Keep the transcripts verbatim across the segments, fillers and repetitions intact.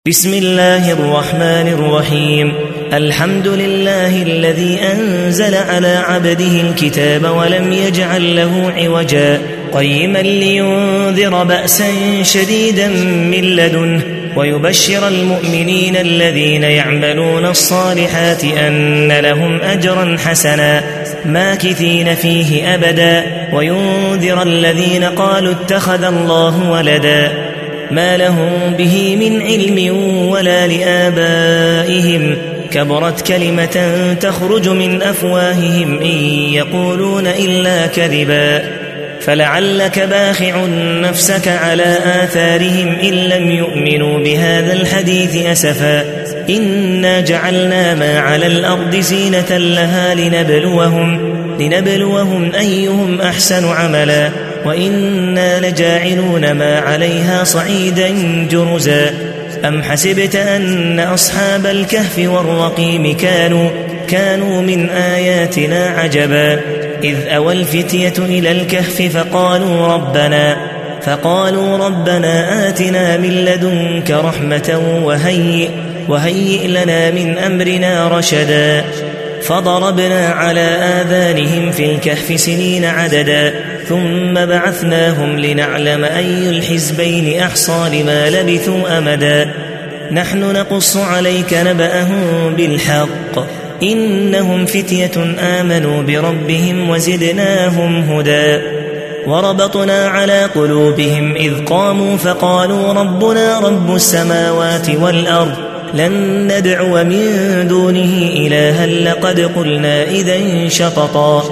بسم الله الرحمن الرحيم. الحمد لله الذي أنزل على عبده الكتاب ولم يجعل له عوجا قيما لينذر بأسا شديدا من لدنه ويبشر المؤمنين الذين يعملون الصالحات أن لهم أجرا حسنا ماكثين فيه أبدا وينذر الذين قالوا اتخذ الله ولدا ما لهم به من علم ولا لآبائهم كبرت كلمة تخرج من أفواههم إن يقولون إلا كذبا فلعلك باخع نفسك على آثارهم إن لم يؤمنوا بهذا الحديث أسفا إنا جعلنا ما على الأرض زينة لها لنبلوهم, لنبلوهم أيهم أحسن عملا وإنا لجاعلون ما عليها صعيدا جرزا أم حسبت أن أصحاب الكهف والرقيم كانوا, كانوا من آياتنا عجبا إذ أوى الفتية إلى الكهف فقالوا ربنا, فقالوا ربنا آتنا من لدنك رحمة وهيئ, وهيئ لنا من أمرنا رشدا فضربنا على آذانهم في الكهف سنين عددا ثم بعثناهم لنعلم أي الحزبين أحصى لما لبثوا أمدا نحن نقص عليك نبأهم بالحق إنهم فتية آمنوا بربهم وزدناهم هدى وربطنا على قلوبهم إذ قاموا فقالوا ربنا رب السماوات والأرض لن ندعو من دونه إلها لقد قلنا إذا شططا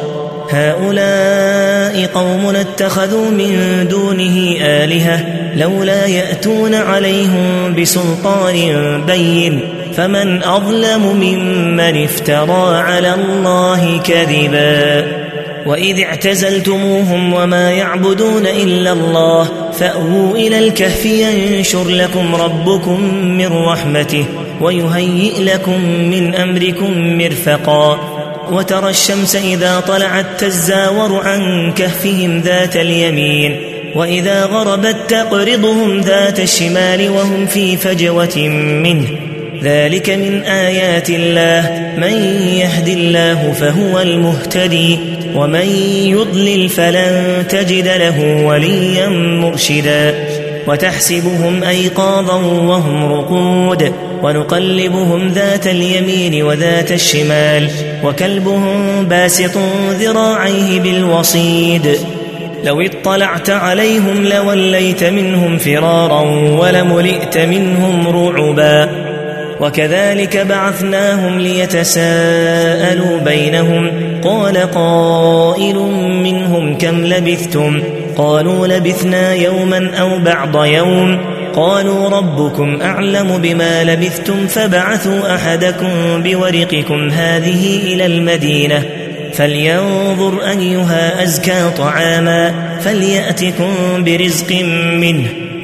هؤلاء قوم اتخذوا من دونه آلهة لولا يأتون عليهم بسلطان بين فمن أظلم ممن افترى على الله كذبا وإذ اعتزلتموهم وما يعبدون إلا الله فأووا إلى الكهف ينشر لكم ربكم من رحمته ويهيئ لكم من أمركم مرفقا وترى الشمس إذا طلعت تزاور عن كهفهم ذات اليمين وإذا غربت تقرضهم ذات الشمال وهم في فجوة منه ذلك من آيات الله من يهد الله فهو المهتدي ومن يضلل فلن تجد له وليا مرشدا وتحسبهم أيقاظا وهم رقود ونقلبهم ذات اليمين وذات الشمال وكلبهم باسط ذراعيه بالوصيد لو اطلعت عليهم لوليت منهم فرارا ولملئت منهم رعبا وكذلك بعثناهم ليتساءلوا بينهم قال قائل منهم كم لبثتم قالوا لبثنا يوما أو بعض يوم قالوا ربكم أعلم بما لبثتم فبعثوا أحدكم بورقكم هذه إلى المدينة فلينظر أيها أزكى طعاما فليأتكم برزق منه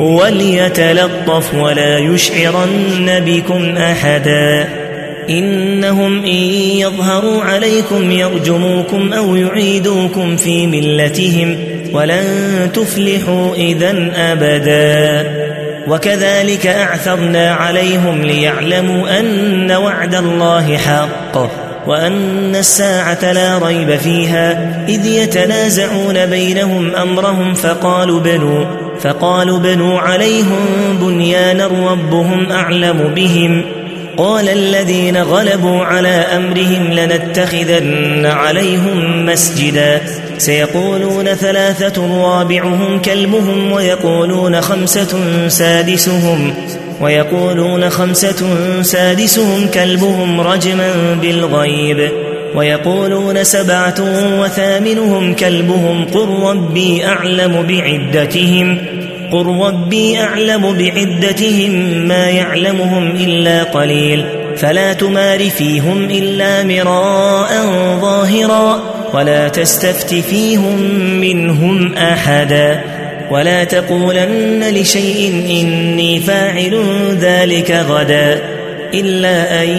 وليتلطف ولا يشعرن بكم أحدا إنهم إن يظهروا عليكم يرجموكم أو يعيدوكم في ملتهم ولن تفلحوا إذن أبدا وكذلك أعثرنا عليهم ليعلموا أن وعد الله حق وأن الساعة لا ريب فيها إذ يتنازعون بينهم أمرهم فقالوا بنوا, فقالوا بنوا عليهم بنيانا ربهم أعلم بهم قال الذين غلبوا على أمرهم لنتخذن عليهم مسجدا سيقولون ثلاثة رابعهم كلبهم ويقولون خمسة سادسهم ويقولون خمسة سادسهم كلبهم رجما بالغيب ويقولون سبعة وثامنهم كلبهم قل ربي أعلم بعدتهم قل ربي أعلم بعدتهم ما يعلمهم إلا قليل فلا تمار فيهم إلا مراء ظاهرا ولا تستفت فيهم منهم أحدا ولا تقولن لشيء إني فاعل ذلك غدا إلا أن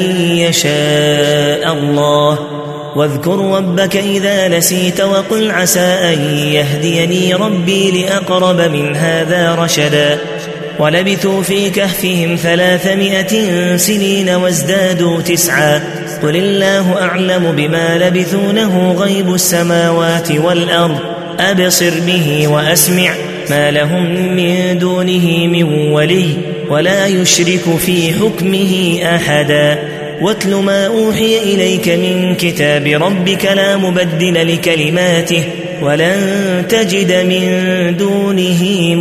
يشاء الله واذكر ربك إذا نسيت وقل عسى أن يهديني ربي لأقرب من هذا رشدا ولبثوا في كهفهم ثلاثمائة سنين وازدادوا تسعا قل الله أعلم بما لبثونه غيب السماوات والأرض أبصر به وأسمع ما لهم من دونه من ولي ولا يشرك في حكمه أحدا واتل ما أوحي إليك من كتاب ربك لا مبدل لكلماته ولن تجد من دونه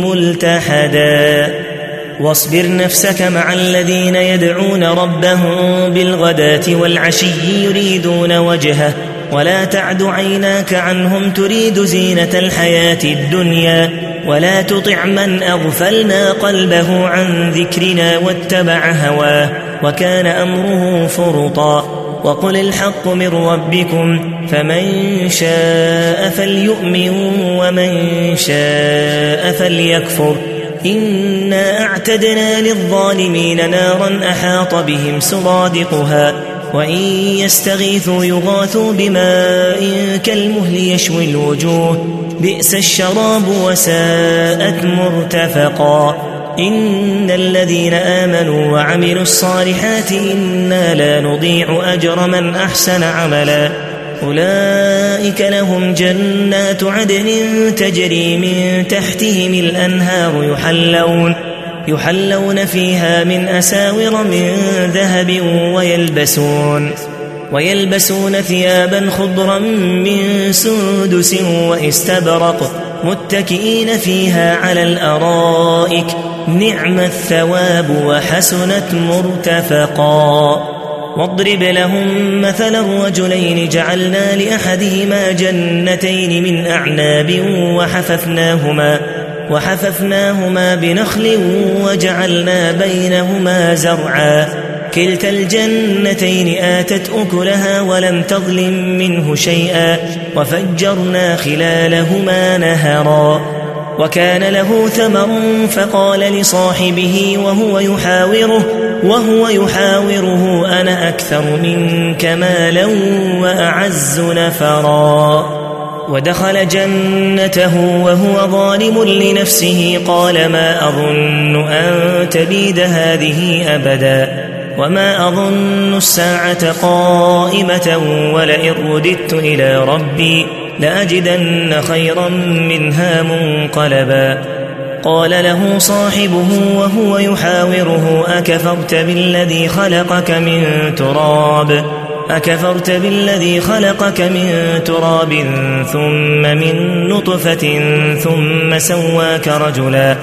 ملتحدا واصبر نفسك مع الذين يدعون ربهم بالغداة والعشي يريدون وجهه ولا تعد عيناك عنهم تريد زينة الحياة الدنيا ولا تطع من أغفلنا قلبه عن ذكرنا واتبع هواه وكان أمره فرطا وقل الحق من ربكم فمن شاء فليؤمن ومن شاء فليكفر إنا أعتدنا للظالمين نارا أحاط بهم سرادقها وإن يستغيثوا يغاثوا بماء كالمهل يشوي الوجوه بئس الشراب وساءت مرتفقا إن الذين آمنوا وعملوا الصالحات إنا لا نضيع أجر من أحسن عملا أولئك لهم جنات عدن تجري من تحتهم الأنهار يحلون يحلون فيها من أساور من ذهب ويلبسون ويلبسون ثيابا خضرا من سندس واستبرق متكئين فيها على الأرائك نعم الثواب وحسنت مرتفقا واضرب لهم مثلا رجلين جعلنا لأحدهما جنتين من أعناب وحففناهما وحففناهما بنخل وجعلنا بينهما زرعا كلتا الجنتين آتت أكلها ولم تظلم منه شيئا وفجرنا خلالهما نهرا وكان له ثمر فقال لصاحبه وهو يحاوره وهو يحاوره أنا أكثر منك مالا وأعز نفرا ودخل جنته وهو ظالم لنفسه قال ما أظن أن تبيد هذه أبدا وما أظن الساعة قائمة ولئن رددت إلى ربي لأجدن خيرا منها منقلبا قال له صاحبه وهو يحاوره أكفرت بالذي خلقك من تراب أكفرت بالذي خلقك من تراب ثم من نطفة ثم سواك رجلا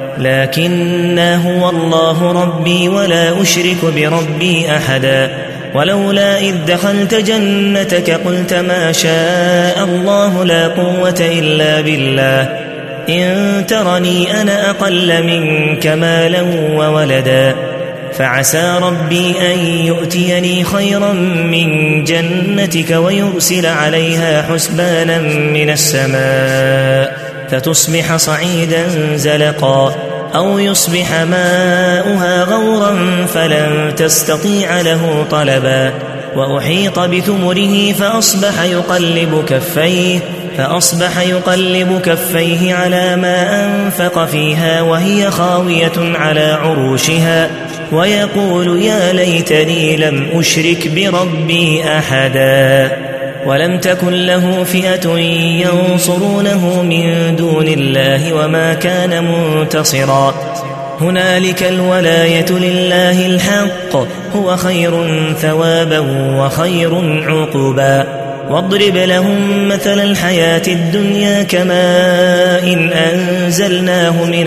لكنا هو الله ربي ولا أشرك بربي أحدا ولولا إذ دخلت جنتك قلت ما شاء الله لا قوة إلا بالله إن ترني أنا أقل منك مالا وولدا فعسى ربي أن يؤتيني خيرا من جنتك ويرسل عليها حسبانا من السماء فتصبح صعيدا زلقا أو يصبح ماؤها غورا فلن تستطيع له طلبا وأحيط بثمره فأصبح يقلب كفيه فأصبح يقلب كفيه على ما أنفق فيها وهي خاوية على عروشها ويقول يا ليتني لم أشرك بربي أحدا ولم تكن له فئة ينصرونه من دون الله وما كان منتصرا هنالك الولاية لله الحق هو خير ثوابا وخير عقبا واضرب لهم مثل الحياة الدنيا كماء إن أنزلناه من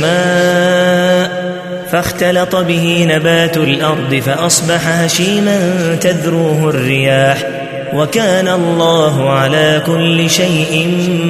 السماء فاختلط به نبات الأرض فأصبح هشيما تذروه الرياح وكان الله على كل شيء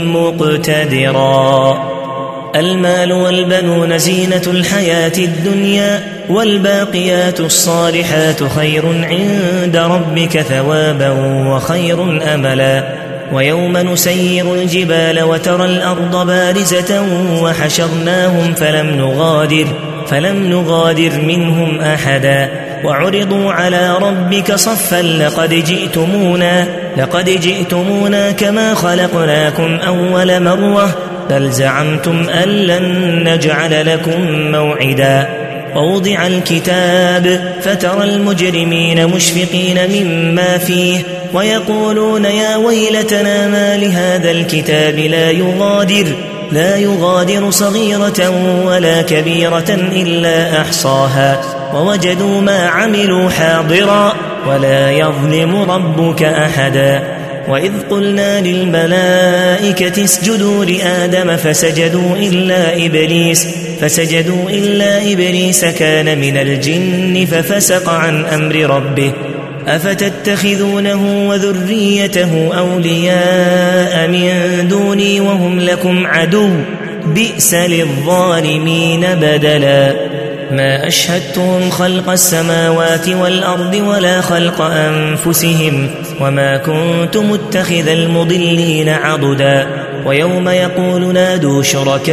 مقتدرا المال والبنون زينة الحياة الدنيا والباقيات الصالحات خير عند ربك ثوابا وخير أملا ويوم نسير الجبال وترى الأرض بارزة وحشرناهم فلم نغادر فلم نغادر منهم أحدا وعرضوا على ربك صفا لقد جئتمونا لقد جئتمونا كما خلقناكم أول مرة بل زعمتم أن لن نجعل لكم موعدا ووضع الكتاب فترى المجرمين مشفقين مما فيه ويقولون يا ويلتنا ما لهذا الكتاب لا يغادر لا يغادر صغيرة ولا كبيرة إلا أحصاها ووجدوا ما عملوا حاضرا ولا يظلم ربك أحدا وإذ قلنا للملائكة اسجدوا لآدم فسجدوا إلا إبليس فسجدوا إلا إبليس كان من الجن ففسق عن أمر ربه أفتتخذونه وذريته أولياء من دوني وهم لكم عدو بئس للظالمين بدلا ما أشهدتهم خلق السماوات والأرض ولا خلق أنفسهم وما كنت متخذ المضلين عضدا ويوم يقول نادوا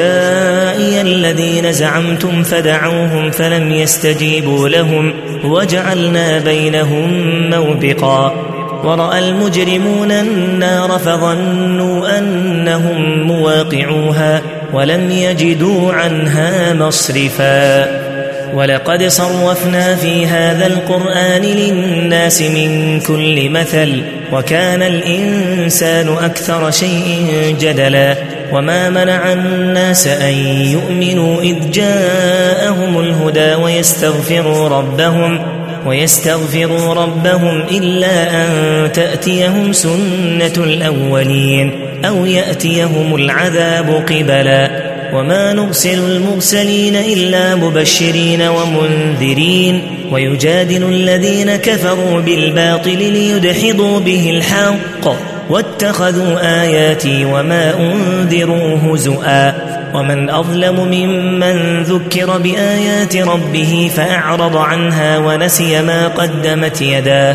شركائي الذين زعمتم فدعوهم فلم يستجيبوا لهم وجعلنا بينهم موبقا ورأى المجرمون النار فظنوا أنهم مواقعوها ولم يجدوا عنها مصرفا ولقد صرفنا في هذا القرآن للناس من كل مثل وكان الإنسان أكثر شيء جدلا وما منع الناس أن يؤمنوا إذ جاءهم الهدى ويستغفروا ربهم ويستغفروا ربهم إلا أن تأتيهم سنة الأولين أو يأتيهم العذاب قبلا وما نرسل المرسلين إلا مبشرين ومنذرين ويجادل الذين كفروا بالباطل ليدحضوا به الحق واتخذوا آياتي وما أنذروا هزؤا ومن أظلم ممن ذكر بآيات ربه فأعرض عنها ونسي ما قدمت يداه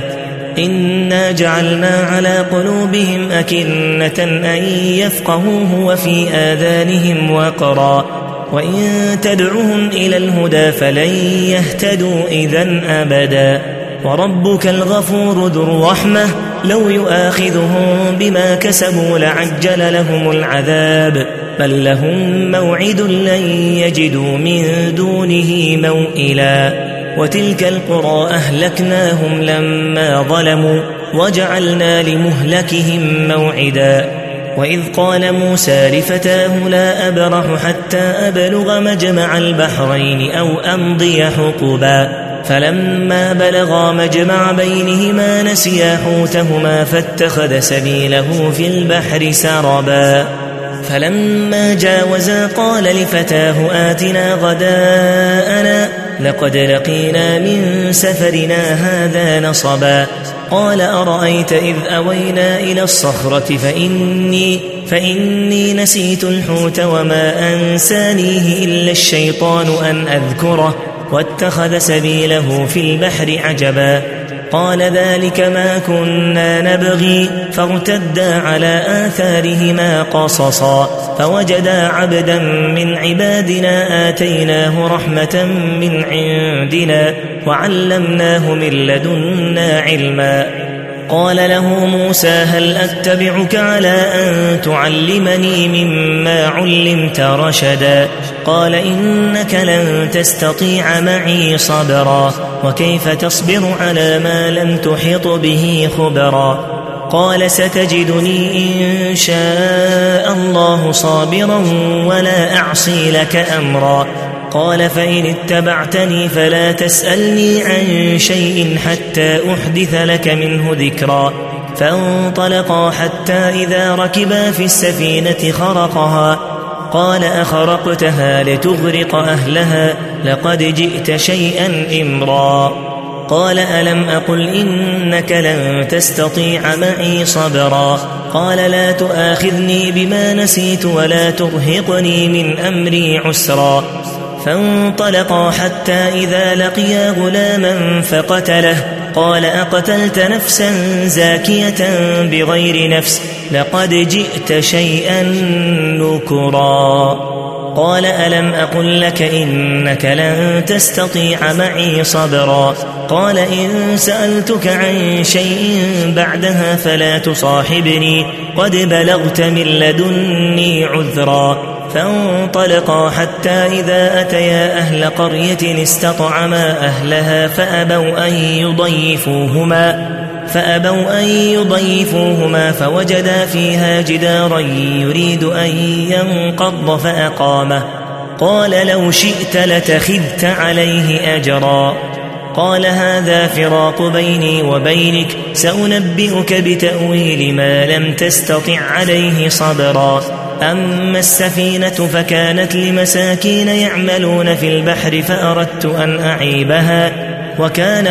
إنا جعلنا على قلوبهم أكنة أن يفقهوه وفي آذانهم وقرا وإن تدعهم إلى الهدى فلن يهتدوا إذن أبدا وربك الغفور ذو الرحمة لو يؤاخذهم بما كسبوا لعجل لهم العذاب بل لهم موعد لن يجدوا من دونه موئلا وتلك القرى أهلكناهم لما ظلموا وجعلنا لمهلكهم موعدا وإذ قال موسى لفتاه لا أبرح حتى أبلغ مجمع البحرين أو أمضي حقبا فلما بلغا مجمع بينهما نسيا حوتهما فاتخذ سبيله في البحر سربا فلما جاوزا قال لفتاه آتنا غداءنا لقد لقينا من سفرنا هذا نصبا قال أرأيت إذ أوينا إلى الصخرة فإني, فإني نسيت الحوت وما أنسانيه إلا الشيطان أن أذكره واتخذ سبيله في البحر عجبا قال ذلك ما كنا نبغي فارتدا على آثارهما قصصا فوجدا عبدا من عبادنا آتيناه رحمة من عندنا وعلمناه من لدنا علما قال له موسى هل أتبعك على أن تعلمني مما علمت رشدا قال إنك لن تستطيع معي صبرا وكيف تصبر على ما لم تحط به خبرا قال ستجدني إن شاء الله صابرا ولا أعصي لك أمرا قال فإن اتبعتني فلا تسألني عن شيء حتى أحدث لك منه ذكرا فانطلقا حتى إذا ركبا في السفينة خرقها قال أخرقتها لتغرق أهلها لقد جئت شيئا إمرا قال ألم أقل إنك لن تستطيع معي صبرا قال لا تؤاخذني بما نسيت ولا ترهقني من أمري عسرا فانطلقا حتى إذا لقيا غلاما فقتله قال أقتلت نفسا زاكية بغير نفس لقد جئت شيئا نكرا قال ألم أقل لك إنك لن تستطيع معي صبرا قال إن سألتك عن شيء بعدها فلا تصاحبني قد بلغت من لدني عذرا فانطلقا حتى إذا أتيا أهل قرية استطعما أهلها فأبوا أن يضيفوهما فأبوا أن يضيفوهما فوجدا فيها جدارا يريد أن ينقض فأقامه قال لو شئت لتخذت عليه أجرا قال هذا فراق بيني وبينك سأنبئك بتأويل ما لم تستطع عليه صبرا أما السفينة فكانت لمساكين يعملون في البحر فأردت أن أعيبها وكان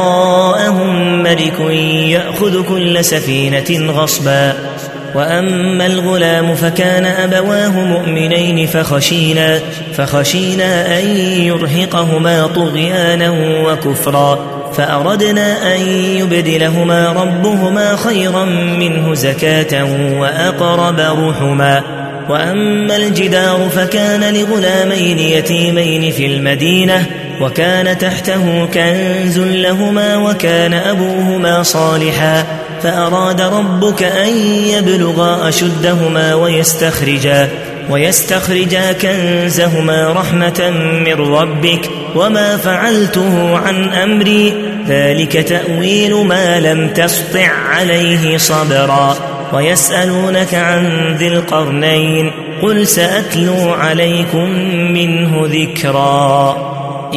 وراءهم ملك يأخذ كل سفينة غصبا وأما الغلام فكان أبواه مؤمنين فخشينا, فخشينا أن يرهقهما طغيانا وكفرا فأردنا أن يبدلهما ربهما خيرا منه زكاة وأقرب رحما وأما الجدار فكان لغلامين يتيمين في المدينة وكان تحته كنز لهما وكان أبوهما صالحا فأراد ربك أن يبلغا أشدهما ويستخرجا ويستخرجا كنزهما رحمة من ربك وما فعلته عن أمري ذلك تأويل ما لم تسطع عليه صبرا ويسألونك عن ذي القرنين قل سأتلو عليكم منه ذكرا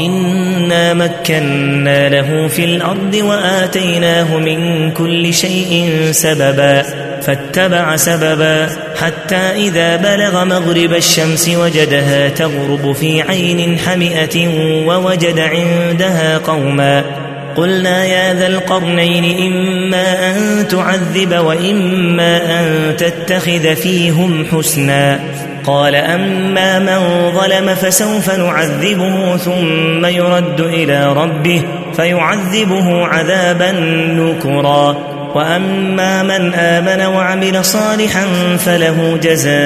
إنا مكنا له في الأرض وآتيناه من كل شيء سببا فاتبع سببا حتى إذا بلغ مغرب الشمس وجدها تغرب في عين حمئة ووجد عندها قوما قلنا يا ذا القرنين إما أن تعذب وإما أن تتخذ فيهم حسنا قال أما من ظلم فسوف نعذبه ثم يرد إلى ربه فيعذبه عذابا نكرا وأما من آمن وعمل صالحا فله جزاء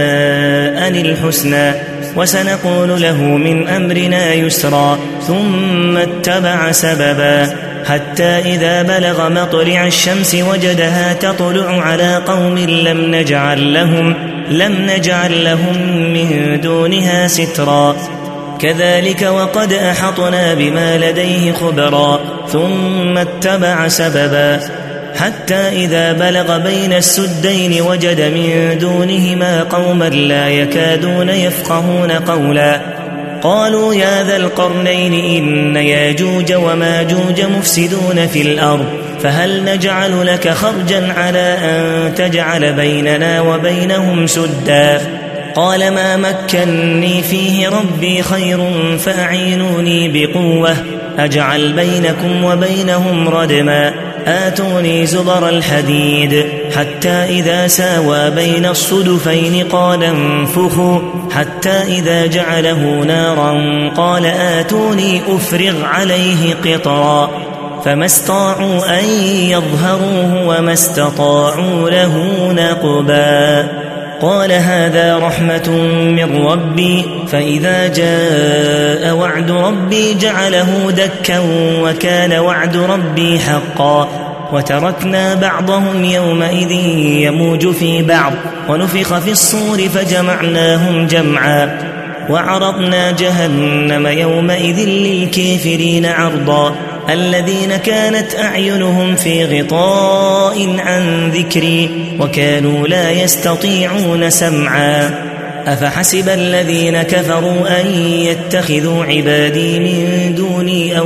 الحسنى وسنقول له من أمرنا يسرا ثم اتبع سببا حتى إذا بلغ مطلع الشمس وجدها تطلع على قوم لم نجعل لهم لم نجعل لهم من دونها سترا كذلك وقد أحطنا بما لديه خبرا ثم اتبع سببا حتى إذا بلغ بين السدين وجد من دونهما قوما لا يكادون يفقهون قولا قالوا يا ذا القرنين إن ياجوج وماجوج مفسدون في الأرض فهل نجعل لك خرجا على أن تجعل بيننا وبينهم سدا قال ما مكنني فيه ربي خير فأعينوني بقوة أجعل بينكم وبينهم ردما آتوني زبر الحديد حتى إذا ساوى بين الصدفين قال انفخوا حتى إذا جعله نارا قال آتوني أفرغ عليه قطرا فما استطاعوا أن يظهروه وما استطاعوا له نقبا قال هذا رحمة من ربي فإذا جاء وعد ربي جعله دكا وكان وعد ربي حقا وتركنا بعضهم يومئذ يموج في بعض ونفخ في الصور فجمعناهم جمعا وعرضنا جهنم يومئذ للكافرين عرضا الذين كانت أعينهم في غطاء عن ذكري وكانوا لا يستطيعون سمعا أفحسب الذين كفروا أن يتخذوا عبادي من دوني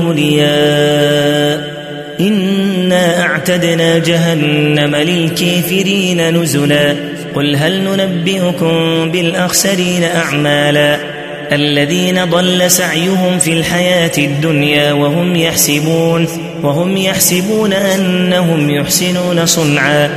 أولياء إنا أعتدنا جهنم للكافرين نزلا قل هل ننبئكم بالأخسرين أعمالا الذين ضل سعيهم في الحياة الدنيا وهم يحسبون وهم يحسبون أنهم يحسنون صنعا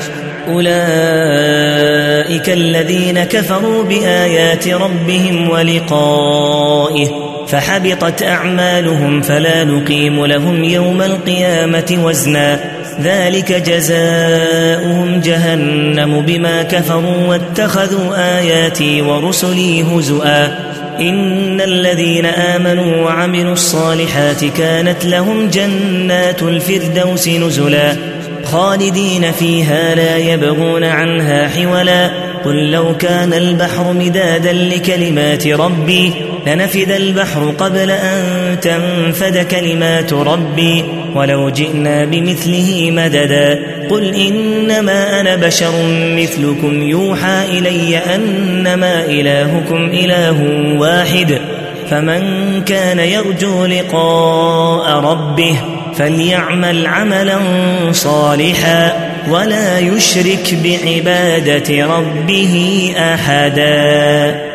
أولئك الذين كفروا بآيات ربهم ولقائه فحبطت أعمالهم فلا نقيم لهم يوم القيامة وزنا ذلك جزاؤهم جهنم بما كفروا واتخذوا آياتي ورسلي هزؤا إن الذين آمنوا وعملوا الصالحات كانت لهم جنات الفردوس نزلا خالدين فيها لا يبغون عنها حولا قل لو كان البحر مدادا لكلمات ربي لنفد البحر قبل أن تنفد كلمات ربي ولو جئنا بمثله مددا قل إنما أنا بشر مثلكم يوحى إلي أنما إلهكم إله واحد فمن كان يرجو لقاء ربه فليعمل عملا صالحا ولا يشرك بعبادة ربه أحدا.